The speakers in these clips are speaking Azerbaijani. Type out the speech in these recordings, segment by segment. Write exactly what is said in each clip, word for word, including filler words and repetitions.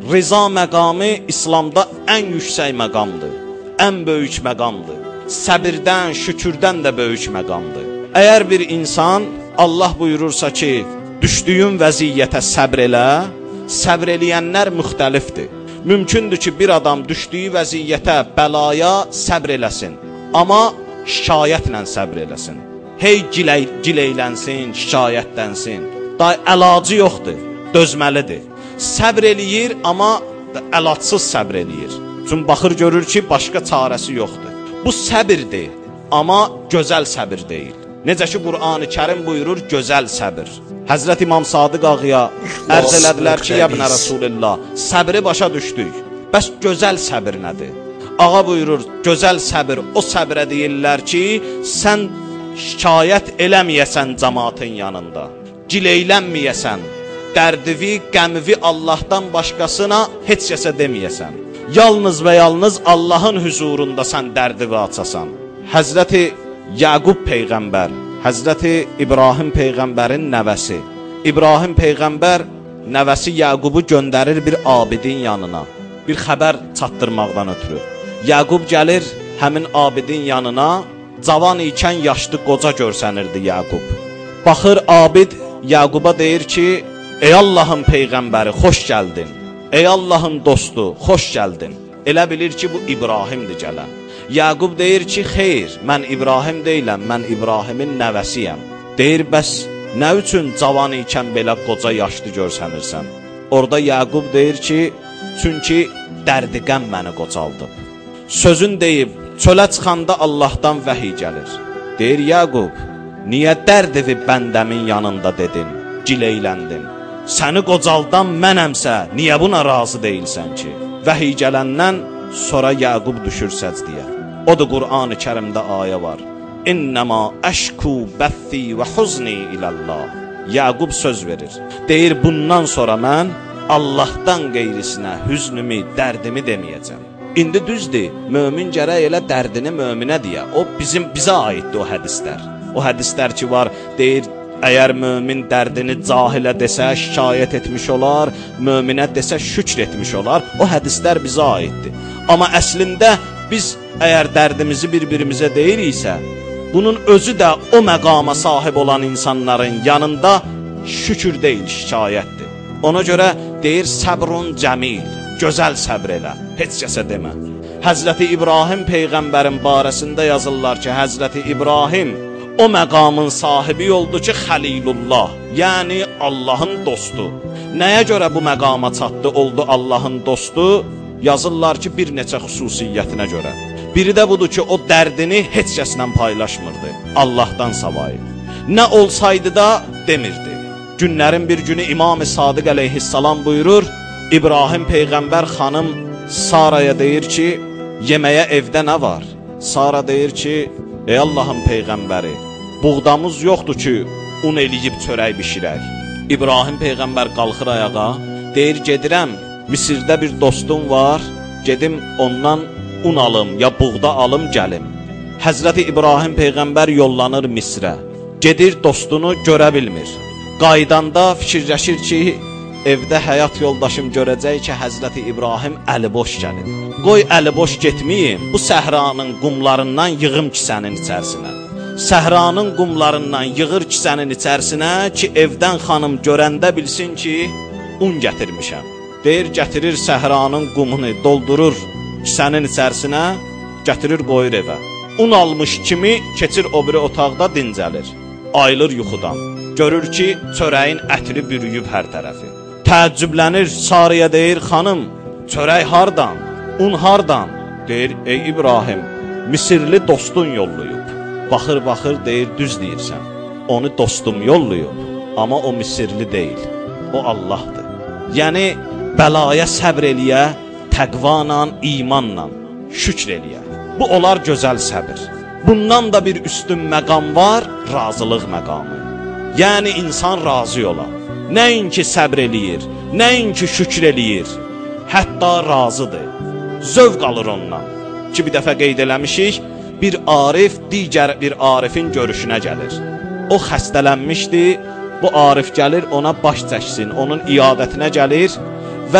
Rıza məqamı İslamda ən yüksək məqamdır, ən böyük məqamdır. Səbirdən, şükürdən də böyük məqamdır. Əgər bir insan Allah buyurursa ki, düşdüyün vəziyyətə səbr elə, səbr eləyənlər müxtəlifdir. Mümkündür ki, bir adam düşdüyü vəziyyətə, bəlaya səbr eləsin, amma şikayətlə səbr eləsin. Hey giləy, giləylənsin, şikayətlənsin. Day əlacı yoxdur, dözməlidir. Səbr eləyir, amma əlacsız səbr eləyir. Çünki baxır görür ki, başqa çarəsi yoxdur. Bu səbirdir, amma gözəl səbir deyil. Necə ki, Qur'an-ı Kərim buyurur, gözəl səbir. Həzrət İmam Sadiq ağaya ərz elədilər ki, yəbnə Rasulillah, səbri başa düşdük. Bəs gözəl səbir nədir? Ağa buyurur, gözəl səbir o səbrə deyirlər ki, sən şikayət eləməyəsən cəmaatın yanında, gileylənməyəsən, dərdivi, qəmivi Allahdan başqasına heç kəsə deməyəsən. Yalnız və yalnız Allahın huzurunda sən dərdivi açasan. Həzrəti Yaqub Peyğəmbər, Həzrəti İbrahim Peyğəmbərin nəvəsi. İbrahim Peyğəmbər nəvəsi Yaqubu göndərir bir abidin yanına, bir xəbər çatdırmaqdan ötürü. Yaqub gəlir həmin abidin yanına, cavan ikən yaşlı qoca görsənirdi Yaqub. Baxır abid Yaquba deyir ki, ey Allahın Peyğəmbəri, xoş gəldin. Ey Allahın dostu, xoş gəldin. Elə bilir ki, bu İbrahimdir gələn. Yaqub deyir ki, xeyr, mən İbrahim deyiləm, mən İbrahimin nəvəsiyəm. Deyir, bəs nə üçün cavan ikən belə qoca yaşlı görsənirsən? Orada Yaqub deyir ki, çünki dərdiqəm məni qocaldıb. Sözün deyib, çölə çıxanda Allahdan vəhiy gəlir. Deyir, Yaqub, niyə dərdivi bəndəmin yanında dedin, gileyləndin? Səni qocaldan mənəmsə, niyə buna razı deyilsən ki? Vəhiy gələndən sonra Yaqub düşür səcdiyə. O da Qur'an-ı Kərimdə ayə var. İnnəmə əşku bəthi və huzni iləllah. Yaqub söz verir. Deyir, bundan sonra mən Allahdan qeyrisinə hüznümü, dərdimi deməyəcəm. İndi düzdür, mömin gərək elə dərdini möminə deyə. O bizim bizə aiddir o hədislər. O hədislər ki var, deyir, əgər mömin dərdini cahilə desə, şikayət etmiş olar, möminə desə, şükr etmiş olar. O hədislər bizə aiddir. Amma əslində biz əgər dərdimizi bir-birimizə deyiriksə, bunun özü də o məqama sahib olan insanların yanında şükür deyil, şikayətdir. Ona görə deyir, səbrun cəmil, gözəl səbr elə, heç kəsə demə. Həzrəti İbrahim Peyğəmbərin barəsində yazırlar ki, Həzrəti İbrahim o məqamın sahibi oldu ki, Xəlilullah, yəni Allahın dostu. Nəyə görə bu məqama çatdı, oldu Allahın dostu? Yazırlar ki, bir neçə xüsusiyyətinə görə. Biri də budur ki, o dərdini heç kəslə paylaşmırdı, Allahdan savayı. Nə olsaydı da demirdi. Günlərin bir günü İmam-ı Sadiq əleyhissalam buyurur, İbrahim Peyğəmbər xanım Saraya deyir ki, yeməyə evdə nə var? Sara deyir ki, ey Allahın Peyğəmbəri, buğdamız yoxdur ki, un eləyib çörək bişirək. İbrahim Peyğəmbər qalxır ayağa, deyir, gedirəm, Misirdə bir dostum var, gedim ondan un alım, ya buğda alım, gəlim. Həzrəti İbrahim Peyğəmbər yollanır Misrə, gedir dostunu görə bilmir. Qaydanda fikirləşir ki, evdə həyat yoldaşım görəcək ki, Həzrəti İbrahim əliboş gəlir. Qoy əliboş getməyim, bu səhranın qumlarından yığım kisənin içərisinə. Səhranın qumlarından yığır kisənin içərisinə ki, evdən xanım görəndə bilsin ki, un gətirmişəm. Deyir, gətirir səhranın qumunu, doldurur kisənin içərisinə, gətirir qoyur evə. Un almış kimi keçir o biri otaqda dincəlir. Ayılır yuxudan. Görür ki, çörəyin ətri bürüyüb hər tərəfi. Təəccüblənir, Sarıya deyir, xanım, çörək hardan, un hardan? Deyir, ey İbrahim, Misirli dostun yolluyub. Baxır, baxır, deyir, düz deyirsən. Onu dostum yolluyub, amma o Misirli deyil, o Allahdır. Yəni, bəlaya səbr eləyə, təqvanla, imanla, şükr eləyə. Bu olar gözəl səbir. Bundan da bir üstün məqam var, razılıq məqamı. Yəni, insan razı ola. Nəinki səbr eləyir, nəinki şükr eləyir, hətta razıdır. Zövq alır ondan. Ki, bir dəfə qeyd eləmişik, bir arif digər bir arifin görüşünə gəlir. O xəstələnmişdi, bu arif gəlir ona baş çəksin, onun iyadətinə gəlir və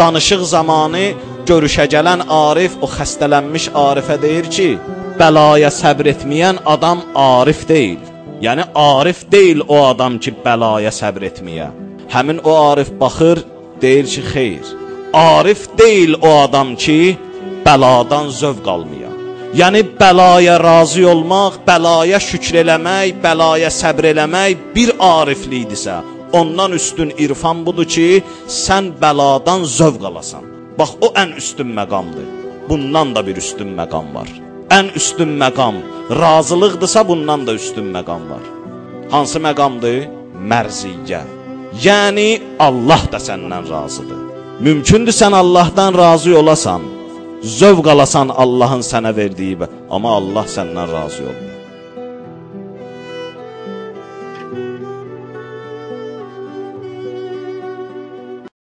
danışıq zamanı görüşə gələn arif o xəstələnmiş arifə deyir ki, bəlaya səbr etməyən adam arif deyil. Yəni arif deyil o adam ki, bəlaya səbr etməyə. Həmin o arif baxır, deyir ki, xeyr. Arif deyil o adam ki, bəladan zövq almaya. Yəni bəlaya razı olmaq, bəlaya şükr eləmək, bəlaya səbr eləmək bir ariflikdirsə, ondan üstün irfan budur ki, sən bəladan zövq alasan. Bax, o ən üstün məqamdır. Bundan da bir üstün məqam var. Ən üstün məqam razılıqdırsa, bundan da üstün məqam var. Hansı məqamdır? Mərziyyə. Yəni Allah da səndən razıdır. Mümkündür sən Allahdan razı olasan, zövq alasan Allahın sənə verdiyi, amma Allah səndən razı olmur.